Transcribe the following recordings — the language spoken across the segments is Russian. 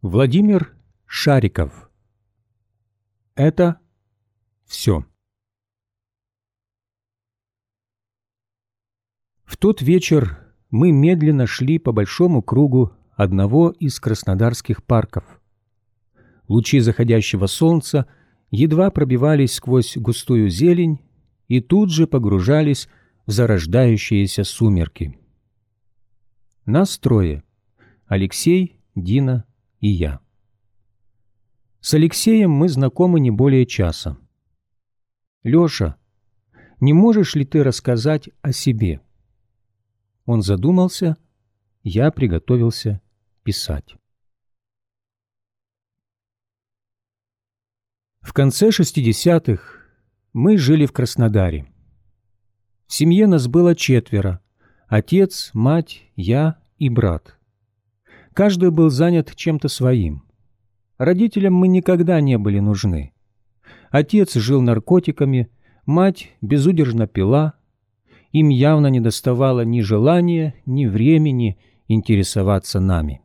Владимир Шариков. Это все. В тот вечер мы медленно шли по большому кругу одного из краснодарских парков. Лучи заходящего солнца едва пробивались сквозь густую зелень и тут же погружались в зарождающиеся сумерки. Нас трое: Алексей, Дина и я. С Алексеем мы знакомы не более часа. «Леша, не можешь ли ты рассказать о себе?» Он задумался, я приготовился писать. В конце 60-х мы жили в Краснодаре. В семье нас было 4: отец, мать, я и брат. Каждый был занят чем-то своим. Родителям мы никогда не были нужны. Отец жил наркотиками, мать безудержно пила. Им явно не доставало ни желания, ни времени интересоваться нами.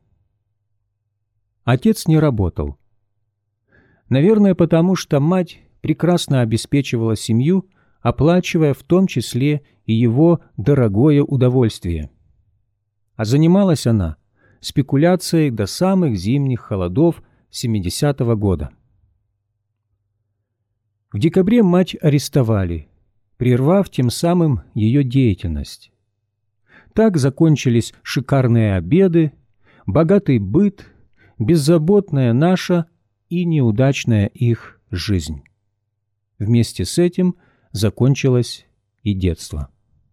Отец не работал. Наверное, потому что мать прекрасно обеспечивала семью, оплачивая в том числе и его дорогое удовольствие. А занималась она спекуляцией до самых зимних холодов 70-го года. В декабре мать арестовали, прервав тем самым ее деятельность. Так закончились шикарные обеды, богатый быт, беззаботная наша и неудачная их жизнь. Вместе с этим закончилось и детство.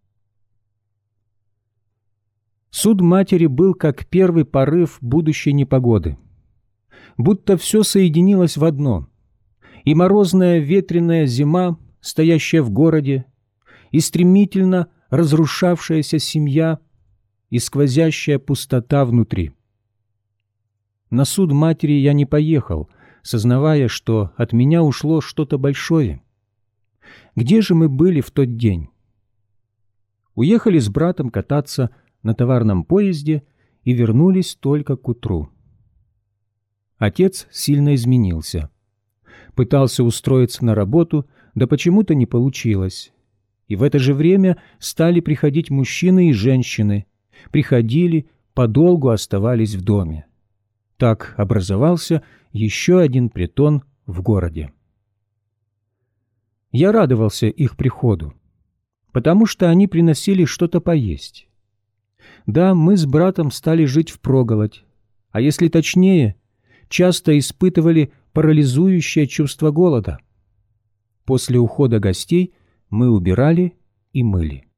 Суд матери был как первый порыв будущей непогоды. Будто все соединилось в одно: и морозная ветреная зима, стоящая в городе, и стремительно разрушавшаяся семья, и сквозящая пустота внутри. На суд матери я не поехал, сознавая, что от меня ушло что-то большое. Где же мы были в тот день? Уехали с братом кататься на товарном поезде и вернулись только к утру. Отец сильно изменился. Пытался устроиться на работу, да почему-то не получилось. И в это же время стали приходить мужчины и женщины. Приходили, подолгу оставались в доме. Так образовался еще один притон в городе. Я радовался их приходу, потому что они приносили что-то поесть. Да, мы с братом стали жить впроголодь, а если точнее, часто испытывали парализующее чувство голода. После ухода гостей мы убирали и мыли.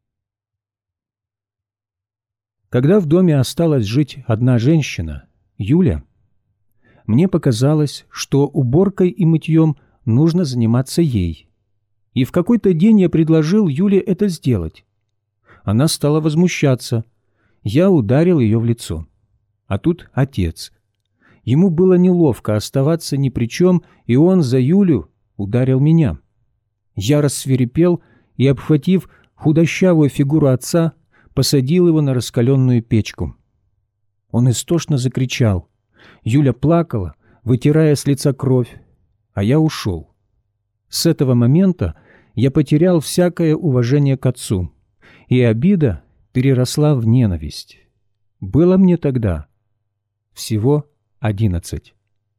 Когда в доме осталась жить одна женщина, Юля, мне показалось, что уборкой и мытьем нужно заниматься ей. И в какой-то день я предложил Юле это сделать. Она стала возмущаться. Я ударил ее в лицо. А тут отец. Ему было неловко оставаться ни при чем, и он за Юлю ударил меня. Я рассвирепел и, обхватив худощавую фигуру отца, посадил его на раскаленную печку. Он истошно закричал. Юля плакала, вытирая с лица кровь, а я ушел. С этого момента я потерял всякое уважение к отцу, и обида переросла в ненависть. Было мне тогда всего 11.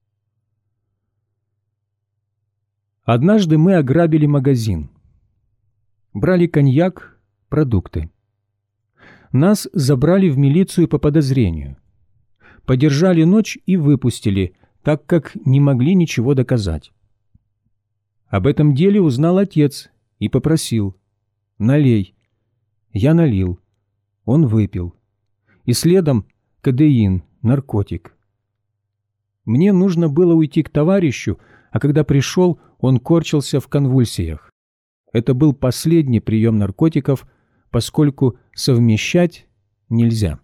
Однажды мы ограбили магазин. Брали коньяк, продукты. Нас забрали в милицию по подозрению. Подержали ночь и выпустили, так как не могли ничего доказать. Об этом деле узнал отец и попросил: «Налей». Я налил. Он выпил. И следом кодеин, наркотик. Мне нужно было уйти к товарищу, а когда пришел, он корчился в конвульсиях. Это был последний прием наркотиков, поскольку совмещать нельзя.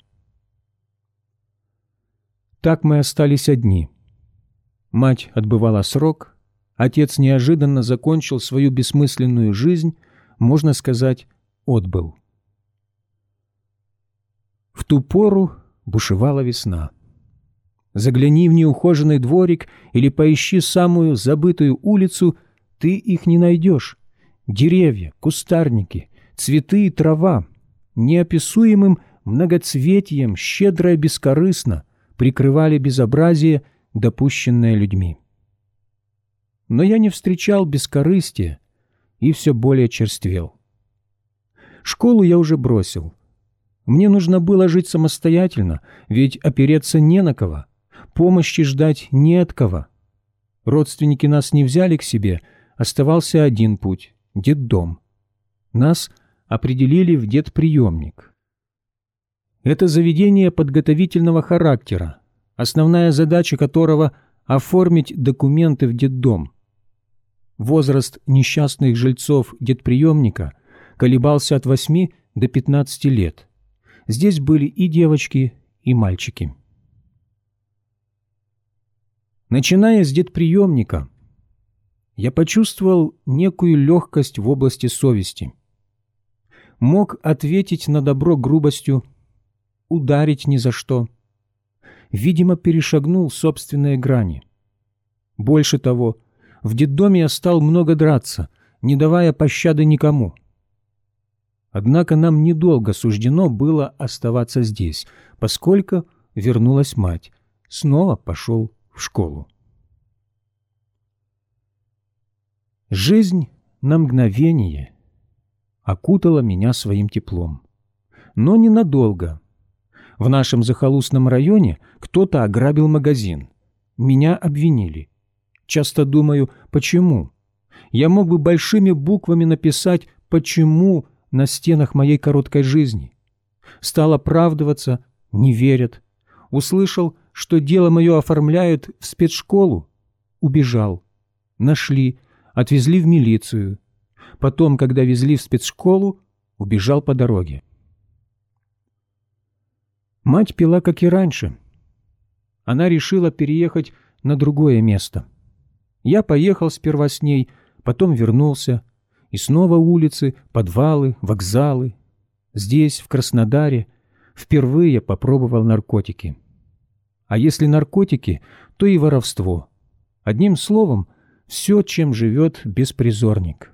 Так мы остались одни. Мать отбывала срок, отец неожиданно закончил свою бессмысленную жизнь, можно сказать, отбыл. В ту пору бушевала весна. Загляни в неухоженный дворик или поищи самую забытую улицу, ты их не найдешь. Деревья, кустарники, цветы и трава неописуемым многоцветием щедро и бескорыстно прикрывали безобразие, допущенное людьми. Но я не встречал бескорыстия и все более черствел. Школу я уже бросил. Мне нужно было жить самостоятельно, ведь опереться не на кого, помощи ждать не от кого. Родственники нас не взяли к себе, оставался один путь — детдом. Нас определили в детприемник. Это заведение подготовительного характера, основная задача которого — оформить документы в детдом. Возраст несчастных жильцов детприемника колебался от 8 до 15 лет. Здесь были и девочки, и мальчики. Начиная с детприемника, я почувствовал некую легкость в области совести. Мог ответить на добро грубостью, ударить ни за что. Видимо, перешагнул собственные грани. Больше того, в детдоме я стал много драться, не давая пощады никому. Однако нам недолго суждено было оставаться здесь, поскольку вернулась мать, снова пошел в школу. Жизнь на мгновение окутала меня своим теплом. Но ненадолго. В нашем захолустном районе кто-то ограбил магазин. Меня обвинили. Часто думаю, почему? Я мог бы большими буквами написать «почему» на стенах моей короткой жизни. Стал оправдываться, не верят. Услышал, что дело мое оформляют в спецшколу. Убежал. Нашли, отвезли в милицию. Потом, когда везли в спецшколу, убежал по дороге. Мать пила, как и раньше. Она решила переехать на другое место. Я поехал сперва с ней, потом вернулся. И снова улицы, подвалы, вокзалы. Здесь, в Краснодаре, впервые попробовал наркотики. А если наркотики, то и воровство. Одним словом, все, чем живет беспризорник.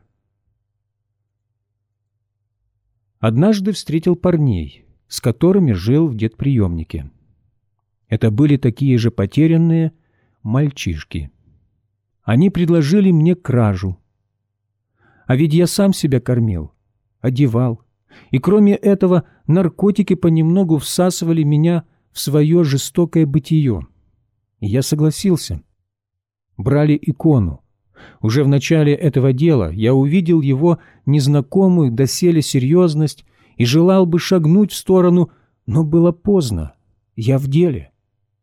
Однажды встретил парней, с которыми жил в детприемнике. Это были такие же потерянные мальчишки. Они предложили мне кражу. А ведь я сам себя кормил, одевал, и кроме этого наркотики понемногу всасывали меня в свое жестокое бытие. И я согласился. Брали икону. Уже в начале этого дела я увидел его незнакомую доселе серьезность и желал бы шагнуть в сторону, но было поздно. Я в деле.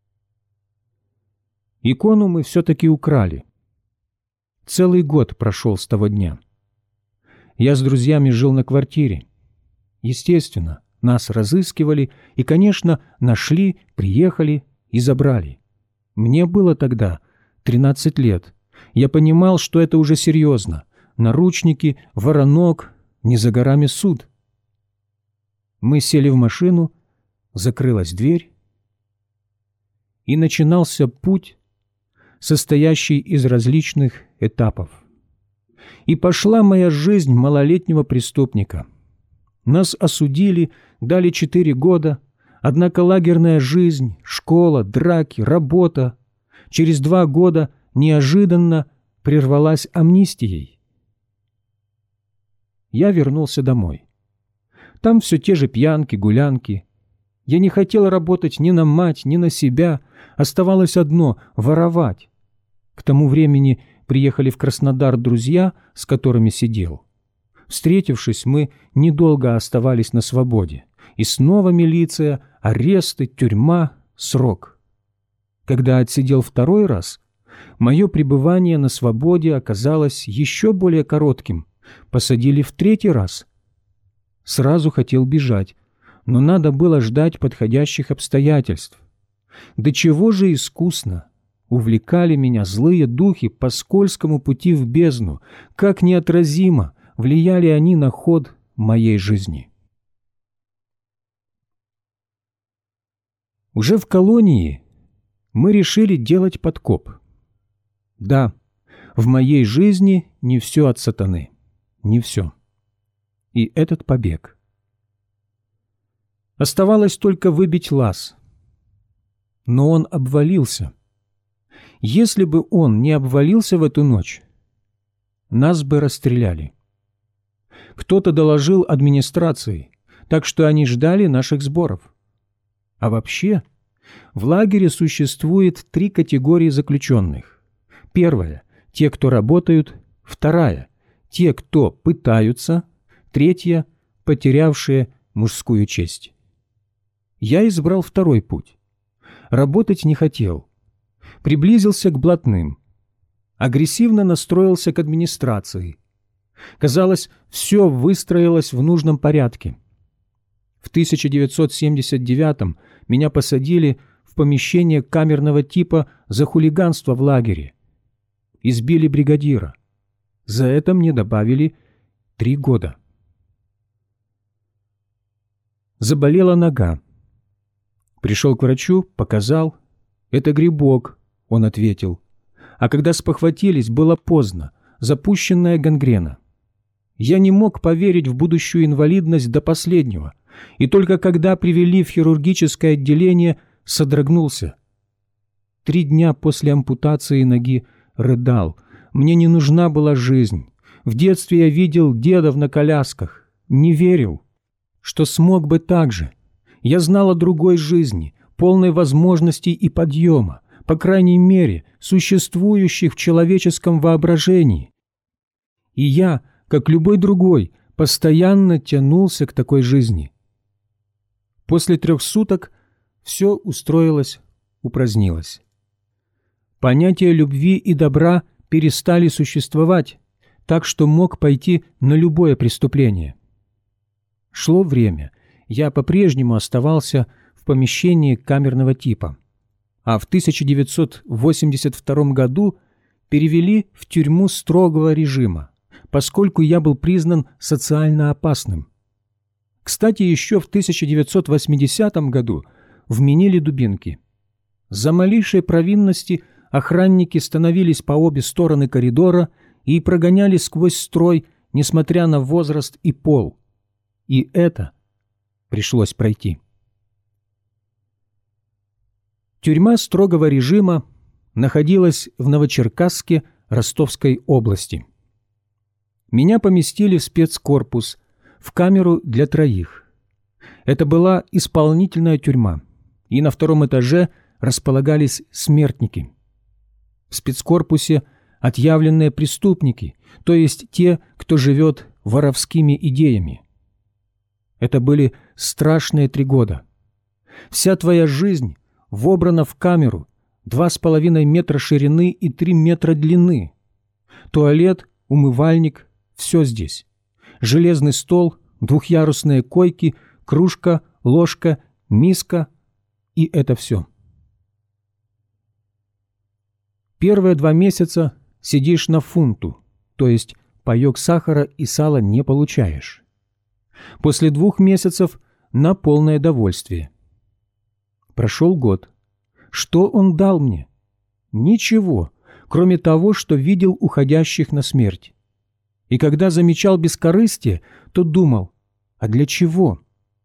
Икону мы все-таки украли. Целый год прошел с того дня. Я с друзьями жил на квартире. Естественно, нас разыскивали и, конечно, нашли, приехали и забрали. Мне было тогда 13 лет. Я понимал, что это уже серьезно. Наручники, воронок, не за горами суд. Мы сели в машину, закрылась дверь, и начинался путь, состоящий из различных этапов. И пошла моя жизнь малолетнего преступника. Нас осудили, дали 4 года, однако лагерная жизнь, школа, драки, работа через 2 года неожиданно прервалась амнистией. Я вернулся домой. Там все те же пьянки, гулянки. Я не хотел работать ни на мать, ни на себя. Оставалось одно — воровать. К тому времени приехали в Краснодар друзья, с которыми сидел. Встретившись, мы недолго оставались на свободе. И снова милиция, аресты, тюрьма, срок. Когда отсидел 2-й раз, мое пребывание на свободе оказалось еще более коротким. Посадили в 3-й раз. Сразу хотел бежать, но надо было ждать подходящих обстоятельств. До чего же искусно увлекали меня злые духи по скользкому пути в бездну, как неотразимо влияли они на ход моей жизни. Уже в колонии мы решили делать подкоп. Да, в моей жизни не все от сатаны. Не все. И этот побег. Оставалось только выбить лаз. Но он обвалился. Если бы он не обвалился в эту ночь, нас бы расстреляли. Кто-то доложил администрации, так что они ждали наших сборов. А вообще, в лагере существует 3 категории заключенных. Первая – те, кто работают. Вторая – те, кто пытаются. Третья – потерявшие мужскую честь. Я избрал второй путь. Работать не хотел. Приблизился к блатным. Агрессивно настроился к администрации. Казалось, все выстроилось в нужном порядке. В 1979-м меня посадили в помещение камерного типа за хулиганство в лагере. Избили бригадира. За это мне добавили 3 года. Заболела нога. Пришел к врачу, показал. «Это грибок», — он ответил. А когда спохватились, было поздно. Запущенная гангрена. Я не мог поверить в будущую инвалидность до последнего. И только когда привели в хирургическое отделение, содрогнулся. 3 дня после ампутации ноги рыдал. Мне не нужна была жизнь. В детстве я видел дедов на колясках. Не верил, что смог бы так же. Я знал о другой жизни, полной возможностей и подъема, по крайней мере, существующих в человеческом воображении. И я, как любой другой, постоянно тянулся к такой жизни. После 3 суток все устроилось, упразднилось. Понятия любви и добра перестали существовать, так что мог пойти на любое преступление. Шло время, я по-прежнему оставался в помещении камерного типа, а в 1982 году перевели в тюрьму строгого режима, поскольку я был признан социально опасным. Кстати, еще в 1980 году вменили дубинки. За малейшей провинности охранники становились по обе стороны коридора и прогоняли сквозь строй, несмотря на возраст и пол. И это пришлось пройти. Тюрьма строгого режима находилась в Новочеркасске Ростовской области. Меня поместили в спецкорпус, в камеру для 3. Это была исполнительная тюрьма, и на 2 этаже располагались смертники. В спецкорпусе отъявленные преступники, то есть те, кто живет воровскими идеями. Это были страшные 3 года. Вся твоя жизнь вобрана в камеру, 2,5 метра ширины и 3 метра длины. Туалет, умывальник – все здесь. Железный стол, 2-ярусные койки, кружка, ложка, миска – и это все. Первые 2 месяца сидишь на фунту, то есть паёк сахара и сала не получаешь. После 2 месяцев на полное довольствие. Прошел год. Что он дал мне? Ничего, кроме того, что видел уходящих на смерть. И когда замечал бескорыстие, то думал, а для чего?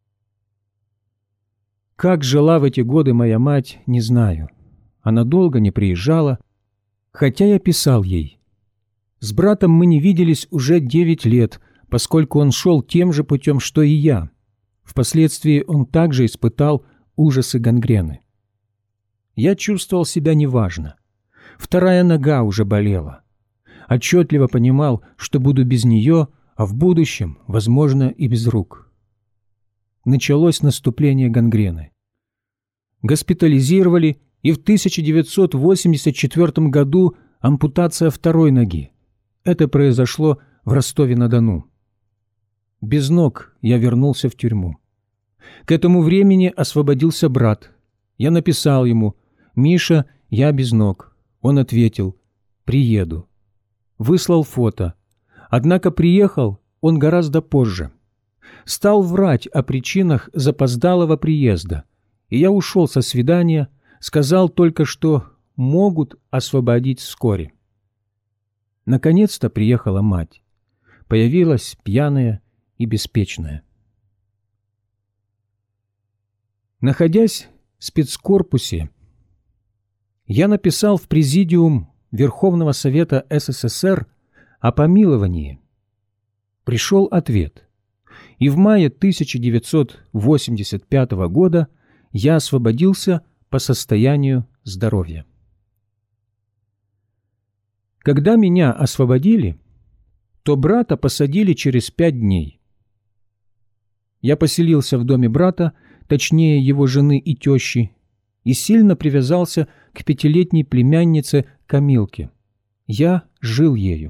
Как жила в эти годы моя мать, не знаю. Она долго не приезжала, хотя я писал ей. С братом мы не виделись уже 9 лет, поскольку он шел тем же путем, что и я. Впоследствии он также испытал ужасы гангрены. Я чувствовал себя неважно. 2 нога уже болела. Отчетливо понимал, что буду без нее, а в будущем, возможно, и без рук. Началось наступление гангрены. Госпитализировали, и в 1984 году ампутация 2 ноги. Это произошло в Ростове-на-Дону. Без ног я вернулся в тюрьму. К этому времени освободился брат. Я написал ему: «Миша, я без ног». Он ответил: «Приеду». Выслал фото. Однако приехал он гораздо позже. Стал врать о причинах запоздалого приезда, и я ушел со свидания, Сказал только, что могут освободить вскоре. Наконец-то приехала мать. Появилась пьяная и беспечная. Находясь в спецкорпусе, я написал в Президиум Верховного Совета СССР о помиловании. Пришел ответ, и в мае 1985 года я освободился по состоянию здоровья. Когда меня освободили, то брата посадили через 5 дней. Я поселился в доме брата, точнее его жены и тещи, и сильно привязался к 5-летней племяннице Камилке. Я жил ею.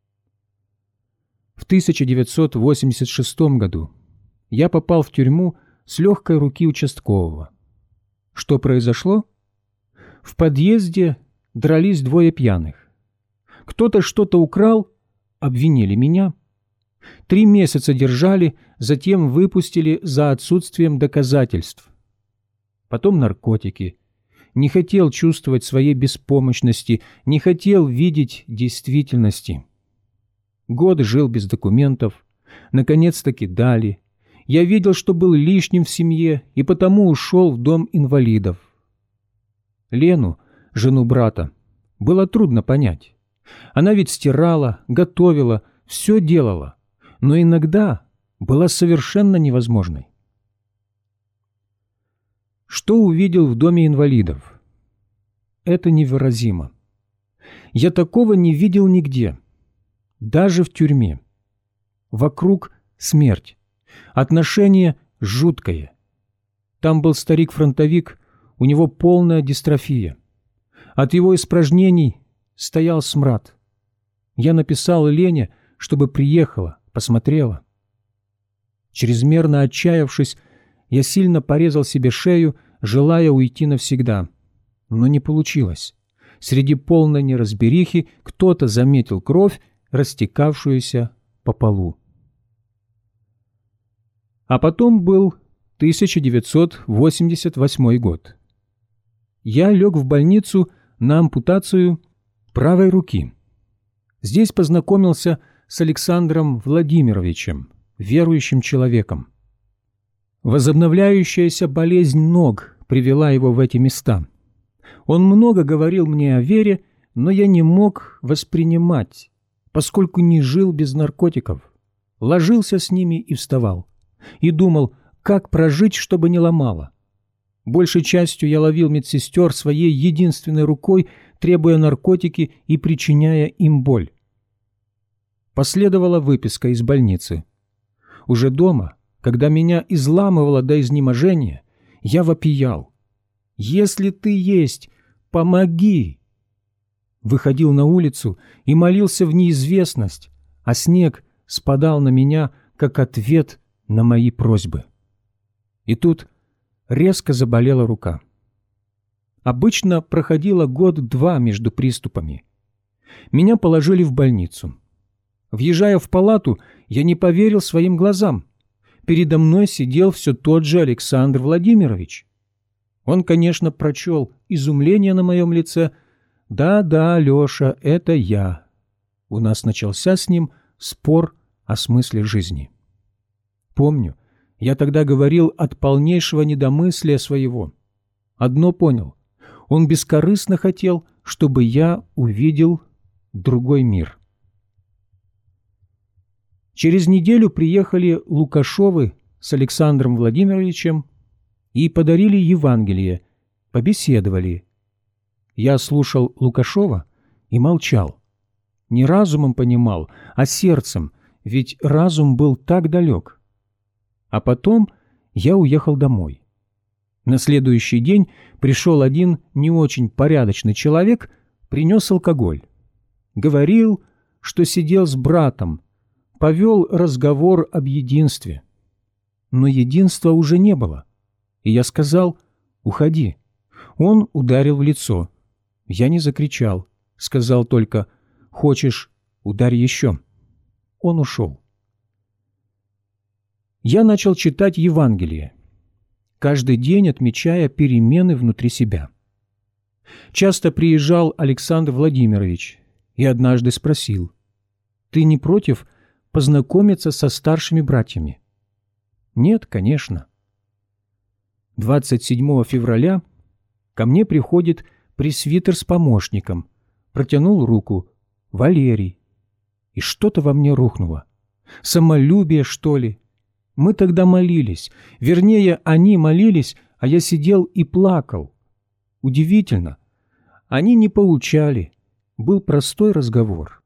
В 1986 году я попал в тюрьму с легкой руки участкового. Что произошло? В подъезде дрались 2 пьяных. Кто-то что-то украл, обвинили меня. 3 месяца держали, затем выпустили за отсутствием доказательств. Потом наркотики. Не хотел чувствовать своей беспомощности, не хотел видеть действительности. Год жил без документов. Наконец-таки дали. Я видел, что был лишним в семье, и потому ушел в дом инвалидов. Лену, жену брата, было трудно понять. Она ведь стирала, готовила, все делала, но иногда была совершенно невозможной. Что увидел в доме инвалидов? Это невыразимо. Я такого не видел нигде, даже в тюрьме. Вокруг смерть, отношение жуткое. Там был старик-фронтовик, у него полная дистрофия. От его испражнений стоял смрад. Я написал Лене, чтобы приехала, посмотрела. Чрезмерно отчаявшись, я сильно порезал себе шею, желая уйти навсегда. Но не получилось. Среди полной неразберихи кто-то заметил кровь, растекавшуюся по полу. А потом был 1988 год. Я лег в больницу на ампутацию правой руки. Здесь познакомился с Александром Владимировичем, верующим человеком. Возобновляющаяся болезнь ног привела его в эти места. Он много говорил мне о вере, но я не мог воспринимать, поскольку не жил без наркотиков. Ложился с ними и вставал. И думал, как прожить, чтобы не ломало. Большей частью я ловил медсестер своей единственной рукой, требуя наркотики и причиняя им боль. Последовала выписка из больницы. Уже дома, когда меня изламывало до изнеможения, я вопиял: «Если ты есть, помоги!» Выходил на улицу и молился в неизвестность, а снег спадал на меня, как ответ на мои просьбы. И тут резко заболела рука. Обычно проходило 1-2 между приступами. Меня положили в больницу. Въезжая в палату, я не поверил своим глазам. Передо мной сидел все тот же Александр Владимирович. Он, конечно, прочел изумление на моем лице. «Да, Леша, это я». У нас начался с ним спор о смысле жизни. Помню, я тогда говорил от полнейшего недомыслия своего. Одно понял: он бескорыстно хотел, чтобы я увидел другой мир. Через неделю приехали Лукашовы с Александром Владимировичем и подарили Евангелие, побеседовали. Я слушал Лукашова и молчал. Не разумом понимал, а сердцем, ведь разум был так далек. А потом я уехал домой. На следующий день пришел один не очень порядочный человек, принес алкоголь. Говорил, что сидел с братом, повел разговор об единстве. Но единства уже не было, и я сказал: «Уходи». Он ударил в лицо. Я не закричал, сказал только: «Хочешь, ударь еще». Он ушел. Я начал читать Евангелие, каждый день отмечая перемены внутри себя. Часто приезжал Александр Владимирович и однажды спросил: «Ты не против познакомиться со старшими братьями?» «Нет, конечно». 27 февраля ко мне приходит пресвитер с помощником, протянул руку: «Валерий». И что-то во мне рухнуло. Самолюбие, что ли? Мы тогда молились. Вернее, они молились, а я сидел и плакал. Удивительно. Они не поучали. Был простой разговор.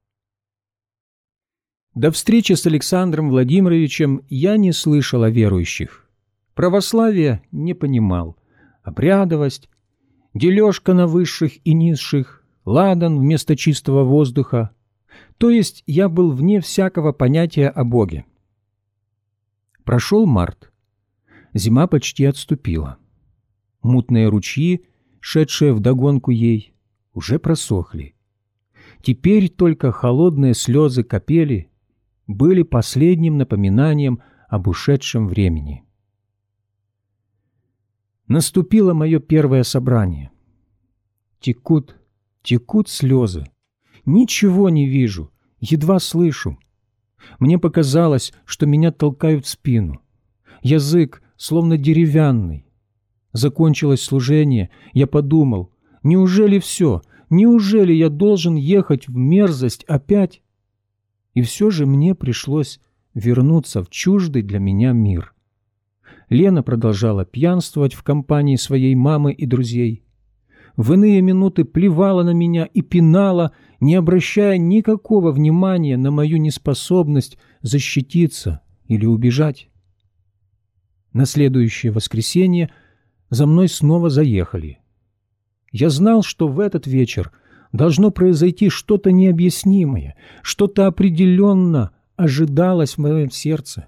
До встречи с Александром Владимировичем я не слышал о верующих. Православия не понимал. Обрядовость, дележка на высших и низших, ладан вместо чистого воздуха. То есть я был вне всякого понятия о Боге. Прошел март. Зима почти отступила. Мутные ручьи, шедшие вдогонку ей, уже просохли. Теперь только холодные слезы капели были последним напоминанием об ушедшем времени. Наступило мое первое собрание. Текут, текут слезы. Ничего не вижу, едва слышу. Мне показалось, что меня толкают в спину. Язык словно деревянный. Закончилось служение, я подумал: неужели все? Неужели я должен ехать в мерзость опять? И все же мне пришлось вернуться в чуждый для меня мир. Лена продолжала пьянствовать в компании своей мамы и друзей. В иные минуты плевала на меня и пинала, не обращая никакого внимания на мою неспособность защититься или убежать. На следующее воскресенье за мной снова заехали. Я знал, что в этот вечер должно произойти что-то необъяснимое, что-то определенно ожидалось в моем сердце.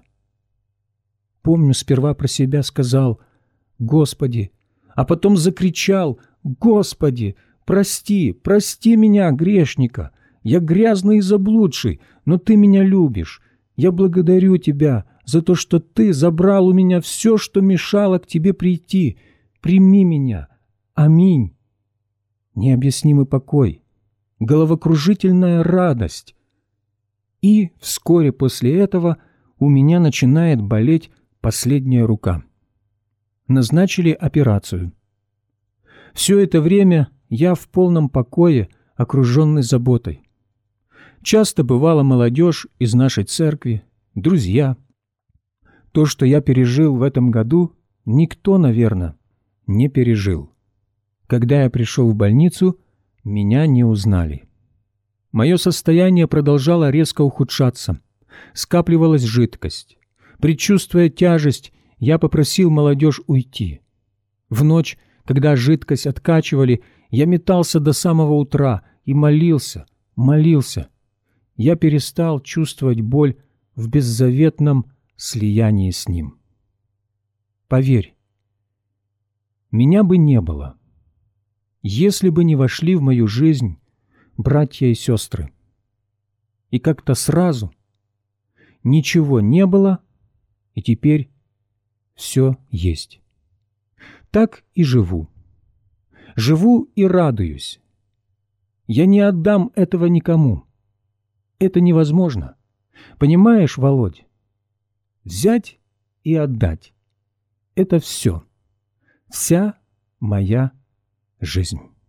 Помню, сперва про себя сказал: «Господи», а потом закричал: «Господи, прости, прости меня, грешника! Я грязный и заблудший, но Ты меня любишь. Я благодарю Тебя за то, что Ты забрал у меня все, что мешало к Тебе прийти. Прими меня. Аминь». Необъяснимый покой, головокружительная радость. И вскоре после этого у меня начинает болеть последняя рука. Назначили операцию. Все это время я в полном покое, окруженный заботой. Часто бывала молодежь из нашей церкви, друзья. То, что я пережил в этом году, никто, наверное, не пережил. Когда я пришел в больницу, меня не узнали. Мое состояние продолжало резко ухудшаться. Скапливалась жидкость. Предчувствуя тяжесть, я попросил молодежь уйти. В ночь, когда жидкость откачивали, я метался до самого утра и молился. Я перестал чувствовать боль в беззаветном слиянии с Ним. Поверь, меня бы не было, если бы не вошли в мою жизнь братья и сестры. И как-то сразу ничего не было, и теперь все есть. Так и живу. Живу и радуюсь. Я не отдам этого никому. Это невозможно. Понимаешь, Володь? Взять и отдать — это все. Вся моя жизнь.